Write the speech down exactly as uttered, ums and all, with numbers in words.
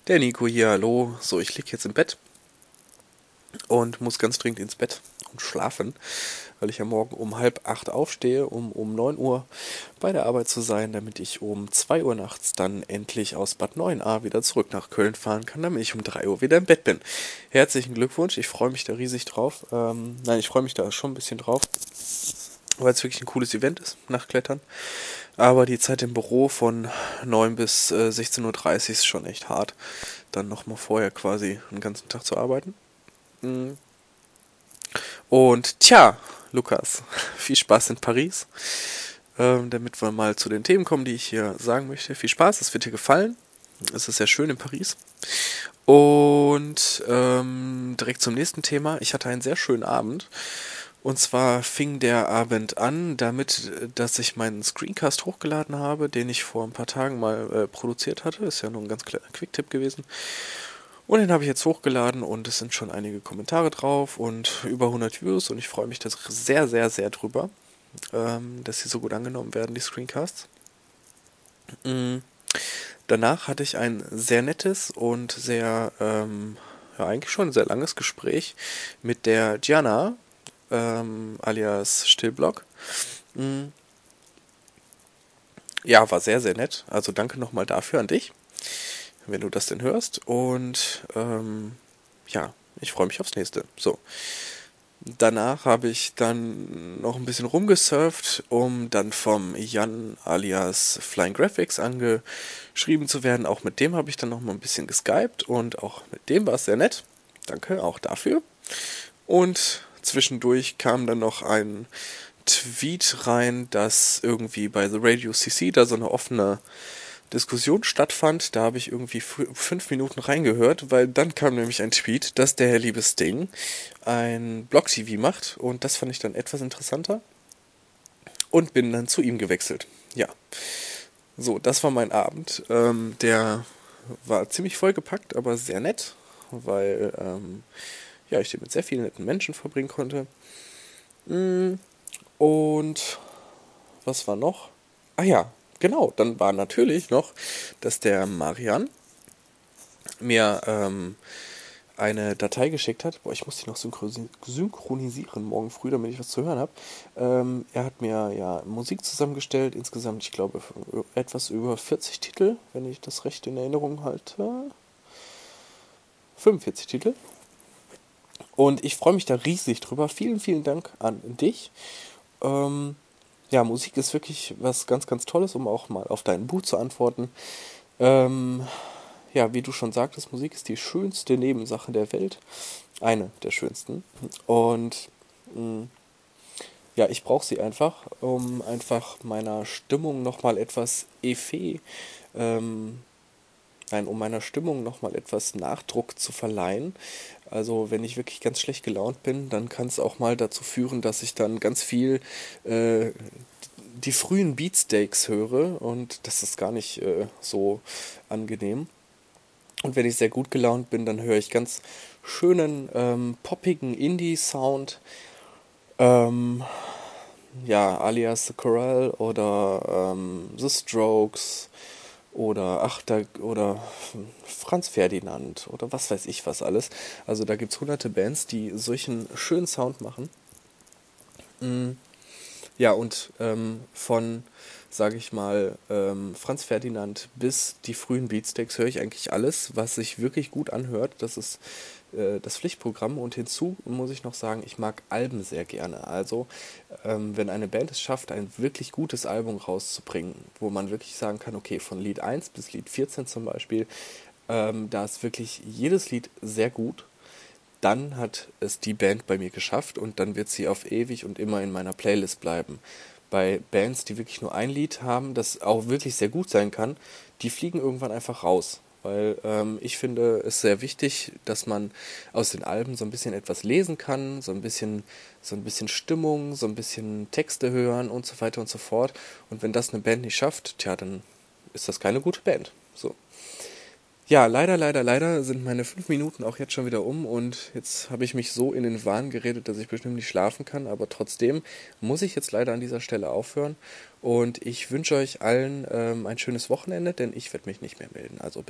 Der Nico hier, hallo. So, ich lieg jetzt im Bett und muss ganz dringend ins Bett und schlafen, weil ich ja morgen um halb acht aufstehe, um um neun Uhr bei der Arbeit zu sein, damit ich um zwei Uhr nachts dann endlich aus Bad Neuenahr wieder zurück nach Köln fahren kann, damit ich um drei Uhr wieder im Bett bin. Herzlichen Glückwunsch, ich freue mich da riesig drauf. Ähm, nein, ich freue mich da schon ein bisschen drauf, weil es wirklich ein cooles Event ist, Nachtklettern. Aber die Zeit im Büro von neun bis äh, sechzehn Uhr dreißig ist schon echt hart, dann nochmal vorher quasi einen ganzen Tag zu arbeiten. Mm. Und tja, Lukas, viel Spaß in Paris. Ähm, damit wir mal zu den Themen kommen, die ich hier sagen möchte. Viel Spaß, es wird dir gefallen. Es ist sehr schön in Paris. Und ähm, direkt zum nächsten Thema. Ich hatte einen sehr schönen Abend. Und zwar fing der Abend an damit, dass ich meinen Screencast hochgeladen habe, den ich vor ein paar Tagen mal äh, produziert hatte. Ist ja nur ein ganz kleiner Quick-Tipp gewesen. Und den habe ich jetzt hochgeladen und es sind schon einige Kommentare drauf und über hundert Views und ich freue mich da sehr, sehr, sehr drüber, ähm, dass sie so gut angenommen werden, die Screencasts. Mhm. Danach hatte ich ein sehr nettes und sehr, ähm, ja eigentlich schon ein sehr langes Gespräch mit der Gianna, ähm, alias Stillblock. Mhm. Ja, war sehr, sehr nett. Also danke nochmal dafür an dich, wenn du das denn hörst. Und ähm, ja, ich freue mich aufs nächste. So. Danach habe ich dann noch ein bisschen rumgesurft, um dann vom Jan alias Flying Graphics angeschrieben zu werden. Auch mit dem habe ich dann noch mal ein bisschen geskypt und auch mit dem war es sehr nett. Danke auch dafür. Und zwischendurch kam dann noch ein Tweet rein, dass irgendwie bei The Radio C C da so eine offene Diskussion stattfand. Da habe ich irgendwie f- fünf Minuten reingehört, weil dann kam nämlich ein Tweet, dass der Herr liebe Sting ein Blog-T V macht und das fand ich dann etwas interessanter und bin dann zu ihm gewechselt. Ja, so, das war mein Abend. Ähm, der war ziemlich vollgepackt, aber sehr nett, weil ähm, ja, ich den mit sehr vielen netten Menschen verbringen konnte. Mm, Und was war noch? Ah ja, genau, dann war natürlich noch, dass der Marian mir ähm, eine Datei geschickt hat. Boah, ich muss die noch synchronisieren morgen früh, damit ich was zu hören habe. Ähm, er hat mir ja Musik zusammengestellt, insgesamt, ich glaube, etwas über vierzig Titel, wenn ich das recht in Erinnerung halte. fünfundvierzig Titel. Und ich freue mich da riesig drüber. Vielen, vielen Dank an dich. Ähm, ja, Musik ist wirklich was ganz, ganz Tolles, um auch mal auf dein Buch zu antworten. Ähm, ja, wie du schon sagtest, Musik ist die schönste Nebensache der Welt. Eine der schönsten. Und mh, ja, ich brauche sie einfach, um einfach meiner Stimmung nochmal etwas Effet, ähm, nein, um meiner Stimmung nochmal etwas Nachdruck zu verleihen. Also wenn ich wirklich ganz schlecht gelaunt bin, dann kann es auch mal dazu führen, dass ich dann ganz viel äh, die frühen Beatsteaks höre und das ist gar nicht äh, so angenehm. Und wenn ich sehr gut gelaunt bin, dann höre ich ganz schönen, ähm, poppigen Indie-Sound, ähm, ja, alias The Corral oder ähm, The Strokes oder ach, da, oder Franz Ferdinand oder was weiß ich was alles. Also da gibt es hunderte Bands, die solchen schönen Sound machen. Mm. Ja, und ähm, von, sage ich mal, ähm, Franz Ferdinand bis die frühen Beatsteaks höre ich eigentlich alles, was sich wirklich gut anhört. Das ist äh, das Pflichtprogramm. Und hinzu muss ich noch sagen, ich mag Alben sehr gerne. Also, ähm, wenn eine Band es schafft, ein wirklich gutes Album rauszubringen, wo man wirklich sagen kann, okay, von Lied eins bis Lied vierzehn zum Beispiel, ähm, da ist wirklich jedes Lied sehr gut, dann hat es die Band bei mir geschafft und dann wird sie auf ewig und immer in meiner Playlist bleiben. Bei Bands, die wirklich nur ein Lied haben, das auch wirklich sehr gut sein kann, die fliegen irgendwann einfach raus. Weil ähm, ich finde es sehr wichtig, dass man aus den Alben so ein bisschen etwas lesen kann, so ein bisschen, so ein bisschen Stimmung, so ein bisschen Texte hören und so weiter und so fort. Und wenn das eine Band nicht schafft, tja, dann ist das keine gute Band. So. Ja, leider, leider, leider sind meine fünf Minuten auch jetzt schon wieder um und jetzt habe ich mich so in den Wahn geredet, dass ich bestimmt nicht schlafen kann, aber trotzdem muss ich jetzt leider an dieser Stelle aufhören und ich wünsche euch allen ähm, ein schönes Wochenende, denn ich werde mich nicht mehr melden. Also